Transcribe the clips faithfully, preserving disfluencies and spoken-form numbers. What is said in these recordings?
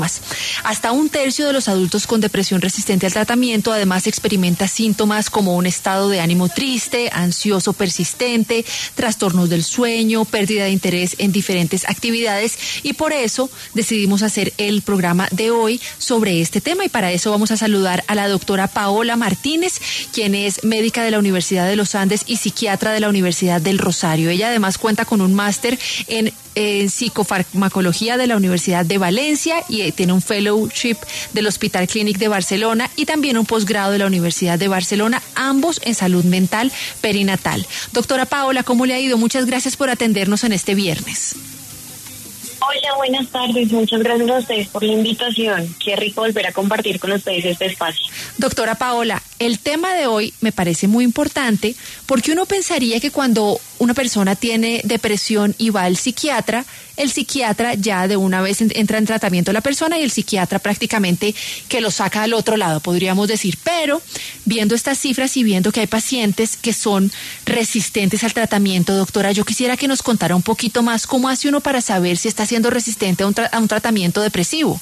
Hasta un tercio de los adultos con depresión resistente al tratamiento además experimenta síntomas como un estado de ánimo triste, ansioso persistente, trastornos del sueño, pérdida de interés en diferentes actividades, y por eso decidimos hacer el programa de hoy sobre este tema, y para eso vamos a saludar a la doctora Paola Martínez, quien es médica de la Universidad de los Andes y psiquiatra de la Universidad del Rosario. Ella además cuenta con un máster en en psicofarmacología de la Universidad de Valencia y tiene un fellowship del Hospital Clínic de Barcelona y también un posgrado de la Universidad de Barcelona, ambos en salud mental perinatal. Doctora Paola, ¿cómo le ha ido? Muchas gracias por atendernos en este viernes. Hola, buenas tardes. Muchas gracias a ustedes por la invitación. Qué rico volver a compartir con ustedes este espacio. Doctora Paola, el tema de hoy me parece muy importante porque uno pensaría que cuando una persona tiene depresión y va al psiquiatra, el psiquiatra ya de una vez entra en tratamiento la persona y el psiquiatra prácticamente que lo saca al otro lado, podríamos decir. Pero viendo estas cifras y viendo que hay pacientes que son resistentes al tratamiento, doctora, yo quisiera que nos contara un poquito más cómo hace uno para saber si está siendo resistente a un, tra- a un tratamiento depresivo.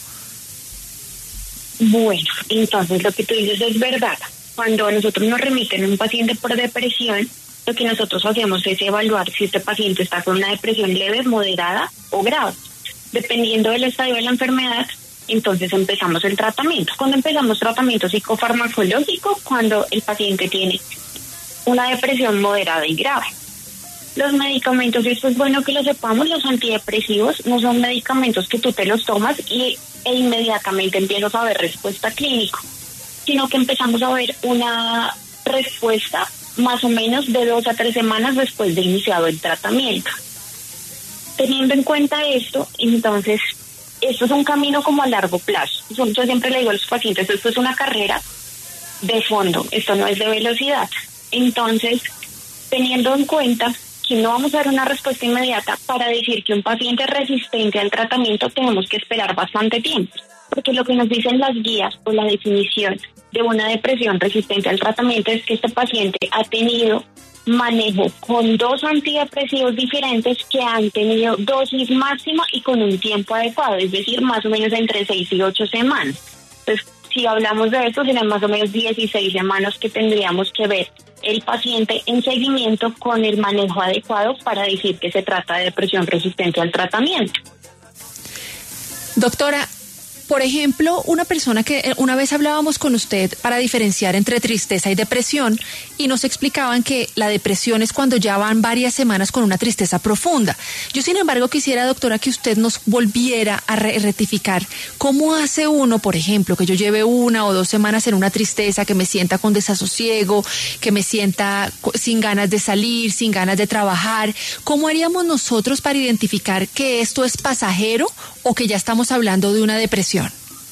Bueno, entonces lo que tú dices es verdad. Cuando a nosotros nos remiten a un paciente por depresión, lo que nosotros hacemos es evaluar si este paciente está con una depresión leve, moderada o grave. Dependiendo del estadio de la enfermedad, entonces empezamos el tratamiento. Cuando empezamos tratamiento psicofarmacológico, cuando el paciente tiene una depresión moderada y grave. Los medicamentos, y esto es bueno que lo sepamos, los antidepresivos no son medicamentos que tú te los tomas y, e inmediatamente empiezas a ver respuesta clínica, sino que empezamos a ver una respuesta más o menos de dos a tres semanas después de iniciado el tratamiento. Teniendo en cuenta esto, entonces, esto es un camino como a largo plazo. Yo siempre le digo a los pacientes, esto es una carrera de fondo, esto no es de velocidad. Entonces, teniendo en cuenta que no vamos a dar una respuesta inmediata, para decir que un paciente es resistente al tratamiento tenemos que esperar bastante tiempo, porque lo que nos dicen las guías o la definición de una depresión resistente al tratamiento es que este paciente ha tenido manejo con dos antidepresivos diferentes que han tenido dosis máxima y con un tiempo adecuado, es decir, más o menos entre seis y ocho semanas. Entonces, si hablamos de esto, serían más o menos dieciséis semanas que tendríamos que ver el paciente en seguimiento con el manejo adecuado para decir que se trata de depresión resistente al tratamiento. Doctora, por ejemplo, una persona que una vez hablábamos con usted para diferenciar entre tristeza y depresión y nos explicaban que la depresión es cuando ya van varias semanas con una tristeza profunda. Yo, sin embargo, quisiera, doctora, que usted nos volviera a re- rectificar cómo hace uno, por ejemplo, que yo lleve una o dos semanas en una tristeza, que me sienta con desasosiego, que me sienta sin ganas de salir, sin ganas de trabajar. ¿Cómo haríamos nosotros para identificar que esto es pasajero o que ya estamos hablando de una depresión?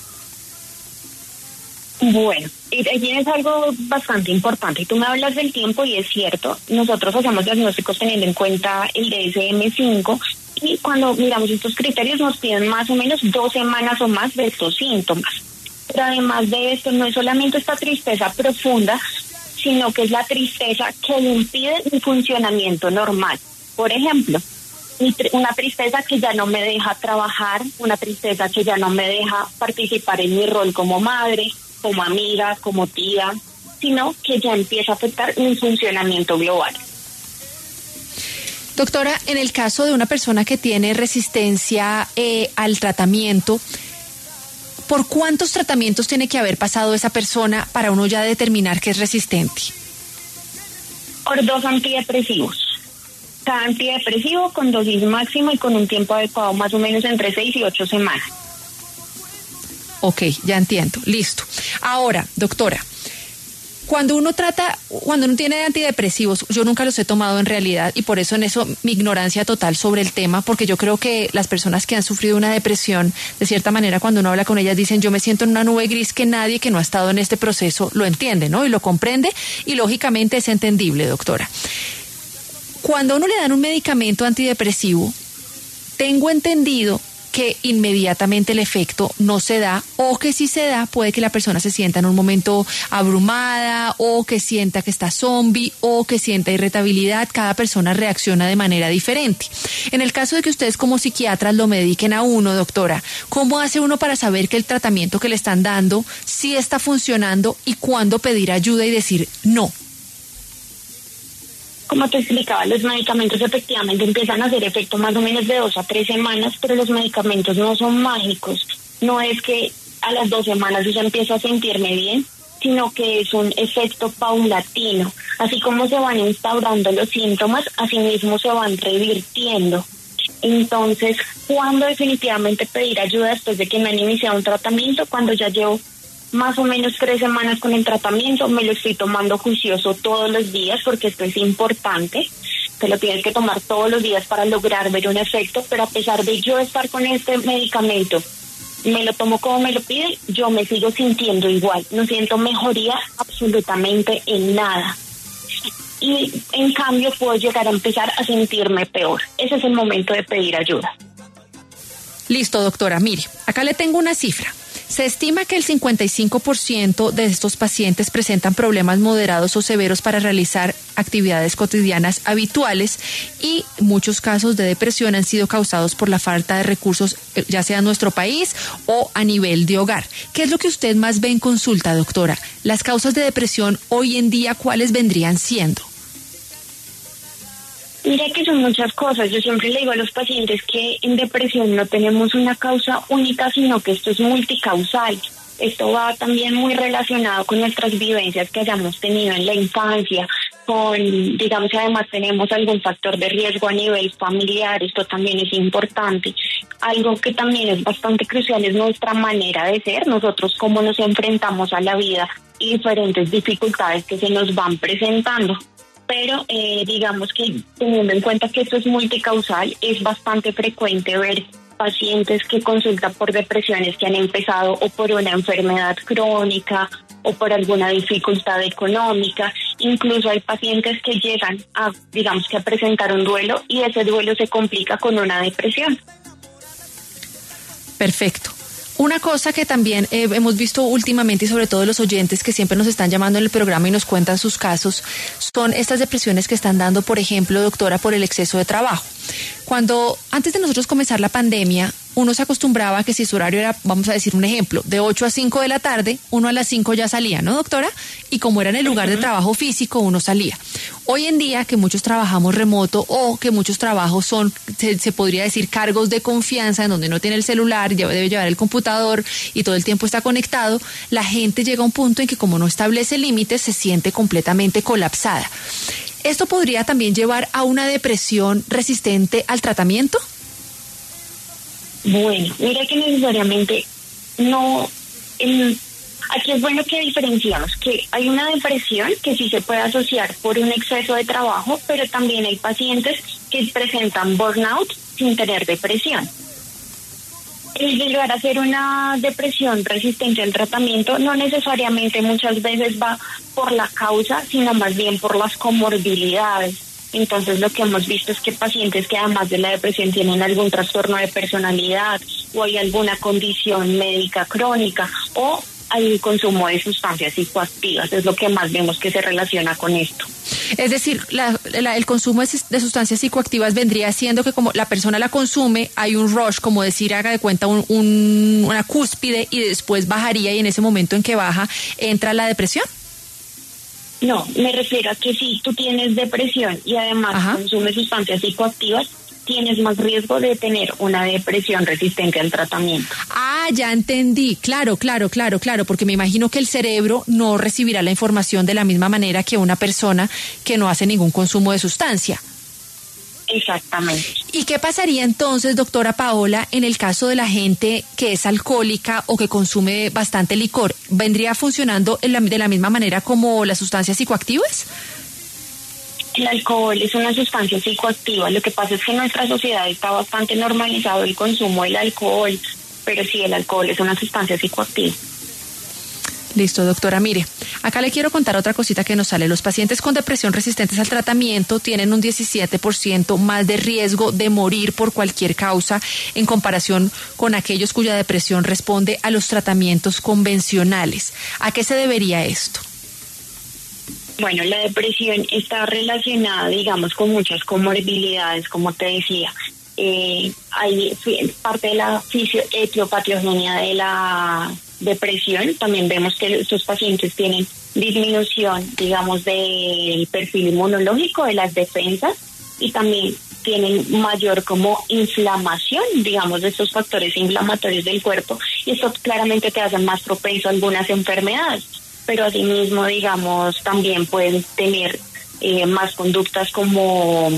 Bueno, aquí es algo bastante importante. Tú me hablas del tiempo y es cierto, nosotros hacemos diagnósticos teniendo en cuenta el D S M cinco y cuando miramos estos criterios nos piden más o menos dos semanas o más de estos síntomas. Pero además de esto, no es solamente esta tristeza profunda, sino que es la tristeza que le impide mi funcionamiento normal. Por ejemplo, una tristeza que ya no me deja trabajar, una tristeza que ya no me deja participar en mi rol como madre, como amiga, como tía, sino que ya empieza a afectar mi funcionamiento global. Doctora, en el caso de una persona que tiene resistencia eh, al tratamiento, ¿por cuántos tratamientos tiene que haber pasado esa persona para uno ya determinar que es resistente? Por dos antidepresivos. Cada antidepresivo con dosis máxima y con un tiempo adecuado, más o menos entre seis y ocho semanas. Ok, ya entiendo, listo. Ahora, doctora, cuando uno trata, cuando uno tiene antidepresivos, yo nunca los he tomado en realidad y por eso en eso mi ignorancia total sobre el tema, porque yo creo que las personas que han sufrido una depresión, de cierta manera, cuando uno habla con ellas, dicen yo me siento en una nube gris que nadie que no ha estado en este proceso lo entiende, ¿no? Y lo comprende y lógicamente es entendible, doctora. Cuando a uno le dan un medicamento antidepresivo, tengo entendido que inmediatamente el efecto no se da, o que si se da puede que la persona se sienta en un momento abrumada, o que sienta que está zombie, o que sienta irritabilidad. Cada persona reacciona de manera diferente. En el caso de que ustedes como psiquiatras lo mediquen a uno, doctora, ¿cómo hace uno para saber que el tratamiento que le están dando sí está funcionando y cuándo pedir ayuda y decir no? Como te explicaba, los medicamentos efectivamente empiezan a hacer efecto más o menos de dos a tres semanas, pero los medicamentos no son mágicos. No es que a las dos semanas yo ya empiezo a sentirme bien, sino que es un efecto paulatino. Así como se van instaurando los síntomas, así mismo se van revirtiendo. Entonces, ¿cuándo definitivamente pedir ayuda después de que me han iniciado un tratamiento? Cuando ya llevo más o menos tres semanas con el tratamiento, me lo estoy tomando juicioso todos los días, porque esto es importante. Te lo tienes que tomar todos los días para lograr ver un efecto, pero a pesar de yo estar con este medicamento, me lo tomo como me lo piden, yo me sigo sintiendo igual, no siento mejoría absolutamente en nada. Y en cambio puedo llegar a empezar a sentirme peor. Ese es el momento de pedir ayuda. Listo, doctora. Mire, acá le tengo una cifra. Se estima que el cincuenta y cinco por ciento de estos pacientes presentan problemas moderados o severos para realizar actividades cotidianas habituales, y muchos casos de depresión han sido causados por la falta de recursos, ya sea en nuestro país o a nivel de hogar. ¿Qué es lo que usted más ve en consulta, doctora? Las causas de depresión hoy en día, ¿cuáles vendrían siendo? Mira que son muchas cosas. Yo siempre le digo a los pacientes que en depresión no tenemos una causa única, sino que esto es multicausal. Esto va también muy relacionado con nuestras vivencias que hayamos tenido en la infancia, con, digamos, que además tenemos algún factor de riesgo a nivel familiar. Esto también es importante. Algo que también es bastante crucial es nuestra manera de ser, nosotros cómo nos enfrentamos a la vida y diferentes dificultades que se nos van presentando. Pero eh, digamos que teniendo en cuenta que esto es multicausal, es bastante frecuente ver pacientes que consultan por depresiones que han empezado o por una enfermedad crónica o por alguna dificultad económica. Incluso hay pacientes que llegan a, digamos que a presentar un duelo, y ese duelo se complica con una depresión. Perfecto. Una cosa que también eh, hemos visto últimamente, y sobre todo los oyentes que siempre nos están llamando en el programa y nos cuentan sus casos, son estas depresiones que están dando, por ejemplo, doctora, por el exceso de trabajo. Cuando antes de nosotros comenzar la pandemia, uno se acostumbraba a que si su horario era, vamos a decir un ejemplo, de ocho a cinco de la tarde, uno a las cinco ya salía, ¿no, doctora? Y como era en el lugar de trabajo físico, uno salía. Hoy en día, que muchos trabajamos remoto, o que muchos trabajos son, se, se podría decir, cargos de confianza, en donde uno tiene el celular, debe llevar el computador y todo el tiempo está conectado, la gente llega a un punto en que, como no establece límites, se siente completamente colapsada. ¿Esto podría también llevar a una depresión resistente al tratamiento? Bueno, mira que necesariamente no... El, aquí es bueno que diferenciamos que hay una depresión que sí se puede asociar por un exceso de trabajo, pero también hay pacientes que presentan burnout sin tener depresión. El llegar a ser una depresión resistente al tratamiento no necesariamente muchas veces va por la causa, sino más bien por las comorbilidades. Entonces lo que hemos visto es que pacientes que además de la depresión tienen algún trastorno de personalidad, o hay alguna condición médica crónica, o hay un consumo de sustancias psicoactivas, es lo que más vemos que se relaciona con esto. Es decir, la, la, el consumo de, de sustancias psicoactivas vendría siendo que como la persona la consume, hay un rush, como decir, haga de cuenta un, un, una cúspide, y después bajaría, y en ese momento en que baja entra la depresión. No, me refiero a que si tú tienes depresión y además Ajá. consumes sustancias psicoactivas, tienes más riesgo de tener una depresión resistente al tratamiento. Ah, ya entendí. Claro, claro, claro, claro, porque me imagino que el cerebro no recibirá la información de la misma manera que una persona que no hace ningún consumo de sustancia. Exactamente. ¿Y qué pasaría entonces, doctora Paola, en el caso de la gente que es alcohólica o que consume bastante licor? ¿Vendría funcionando en la, de la misma manera como las sustancias psicoactivas? El alcohol es una sustancia psicoactiva. Lo que pasa es que en nuestra sociedad está bastante normalizado el consumo del alcohol, pero sí, el alcohol es una sustancia psicoactiva. Listo, doctora. Mire, Acá le quiero contar otra cosita que nos sale. Los pacientes con depresión resistentes al tratamiento tienen un diecisiete por ciento más de riesgo de morir por cualquier causa en comparación con aquellos cuya depresión responde a los tratamientos convencionales. ¿A qué se debería esto? Bueno, la depresión está relacionada, digamos, con muchas comorbilidades, como te decía. Eh, hay parte de la fisio, etiopatogenia de la depresión. También vemos que estos pacientes tienen disminución, digamos, del perfil inmunológico, de las defensas, y también tienen mayor como inflamación, digamos, de estos factores inflamatorios del cuerpo, y esto claramente te hace más propenso a algunas enfermedades. Pero asimismo, digamos, también pueden tener eh, más conductas como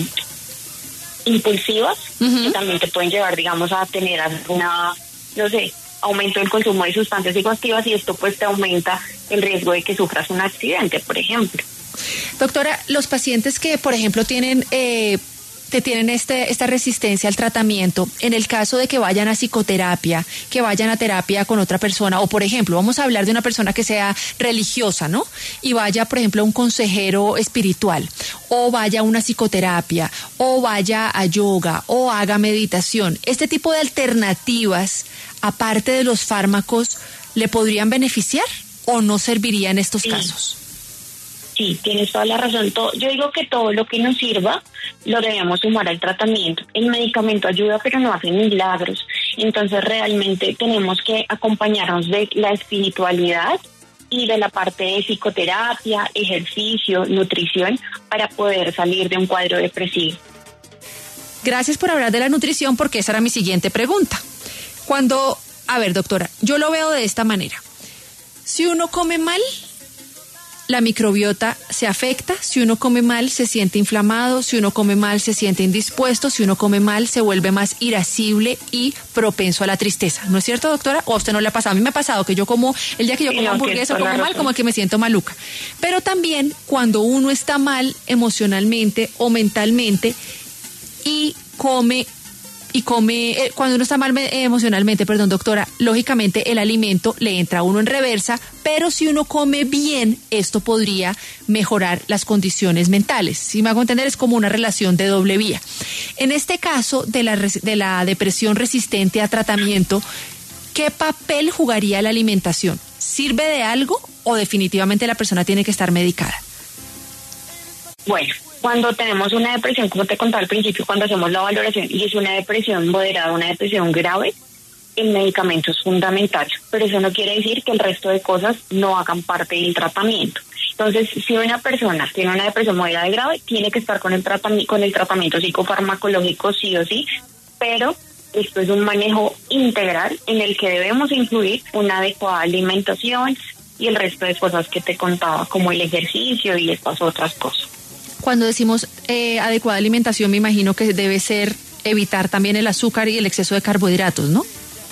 impulsivas, uh-huh. que también te pueden llevar, digamos, a tener alguna, no sé, aumento del consumo de sustancias psicoactivas, y esto pues te aumenta el riesgo de que sufras un accidente, por ejemplo. Doctora, los pacientes que, por ejemplo, tienen... Eh... te tienen este, esta resistencia al tratamiento, en el caso de que vayan a psicoterapia, que vayan a terapia con otra persona, o por ejemplo, vamos a hablar de una persona que sea religiosa, ¿no? Y vaya, por ejemplo, a un consejero espiritual, o vaya a una psicoterapia, o vaya a yoga, o haga meditación. Este tipo de alternativas, aparte de los fármacos, ¿le podrían beneficiar o no serviría en estos sí. casos? Sí, tienes toda la razón. Todo, yo digo que todo lo que nos sirva lo debemos sumar al tratamiento. El medicamento ayuda, pero no hace milagros. Entonces realmente tenemos que acompañarnos de la espiritualidad y de la parte de psicoterapia, ejercicio, nutrición, para poder salir de un cuadro depresivo. Gracias por hablar de la nutrición, porque esa era mi siguiente pregunta. Cuando, a ver, doctora, yo lo veo de esta manera. Si uno come mal, la microbiota se afecta. Si uno come mal, se siente inflamado. Si uno come mal, se siente indispuesto. Si uno come mal, se vuelve más irascible y propenso a la tristeza. ¿No es cierto, doctora? ¿O a usted no le ha pasado? A mí me ha pasado que yo como, el día que yo como no, hamburguesa o como mal, como que me siento maluca. Pero también cuando uno está mal emocionalmente o mentalmente y come... y come, eh, cuando uno está mal eh, emocionalmente, perdón, doctora, lógicamente el alimento le entra a uno en reversa, pero si uno come bien, esto podría mejorar las condiciones mentales. Si me hago entender, es como una relación de doble vía. En este caso de la, de la depresión resistente a tratamiento, ¿qué papel jugaría la alimentación? ¿Sirve de algo o definitivamente la persona tiene que estar medicada? Bueno, cuando tenemos una depresión, como te contaba al principio, cuando hacemos la valoración y es una depresión moderada, una depresión grave, el medicamento es fundamental, pero eso no quiere decir que el resto de cosas no hagan parte del tratamiento. Entonces, si una persona tiene una depresión moderada y grave, tiene que estar con el tratamiento, con el tratamiento psicofarmacológico sí o sí, pero esto es un manejo integral en el que debemos incluir una adecuada alimentación y el resto de cosas que te contaba, como el ejercicio y estas otras cosas. Cuando decimos eh, adecuada alimentación, me imagino que debe ser evitar también el azúcar y el exceso de carbohidratos, ¿no?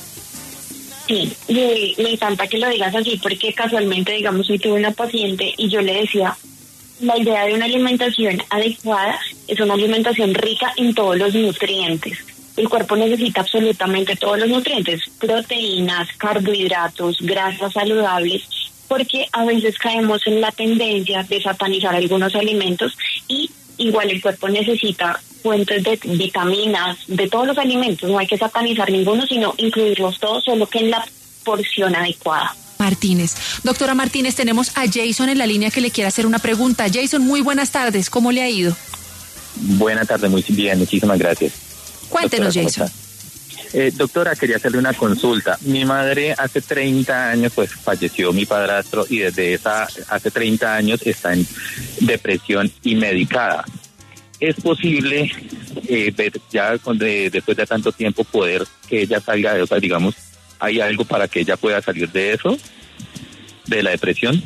Sí, y me encanta que lo digas así, porque casualmente, digamos, hoy tuve una paciente y yo le decía, la idea de una alimentación adecuada es una alimentación rica en todos los nutrientes. El cuerpo necesita absolutamente todos los nutrientes, proteínas, carbohidratos, grasas saludables, porque a veces caemos en la tendencia de satanizar algunos alimentos y igual el cuerpo necesita fuentes de vitaminas, de todos los alimentos, no hay que satanizar ninguno, sino incluirlos todos, solo que en la porción adecuada. Martínez. Doctora Martínez, tenemos a Jason en la línea que le quiere hacer una pregunta. Jason, muy buenas tardes, ¿cómo le ha ido? Buenas tardes, muy bien, muchísimas gracias. Cuéntenos, doctora, Jason. Eh, doctora, quería hacerle una consulta. Mi madre hace treinta años, pues falleció mi padrastro y desde esa, hace treinta años está en depresión y medicada. ¿Es posible, eh, ver ya con de, después de tanto tiempo, poder que ella salga de, o sea, digamos, hay algo para que ella pueda salir de eso, de la depresión?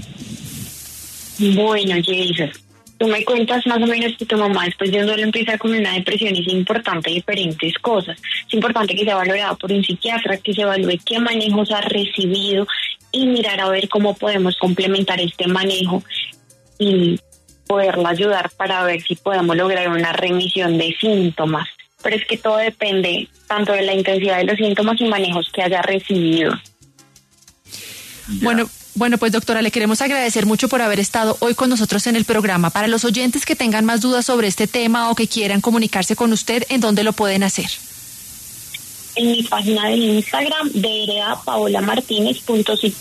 Bueno, Jason, tú me cuentas más o menos que tu mamá después de un duelo empieza con una depresión y es importante diferentes cosas. Es importante que sea valorada por un psiquiatra, que se evalúe qué manejos ha recibido y mirar a ver cómo podemos complementar este manejo y poderla ayudar para ver si podemos lograr una remisión de síntomas. Pero es que todo depende tanto de la intensidad de los síntomas y manejos que haya recibido. Bueno, Bueno, pues doctora, le queremos agradecer mucho por haber estado hoy con nosotros en el programa. Para los oyentes que tengan más dudas sobre este tema o que quieran comunicarse con usted, ¿en dónde lo pueden hacer? En mi página de Instagram, de paolamartinez punto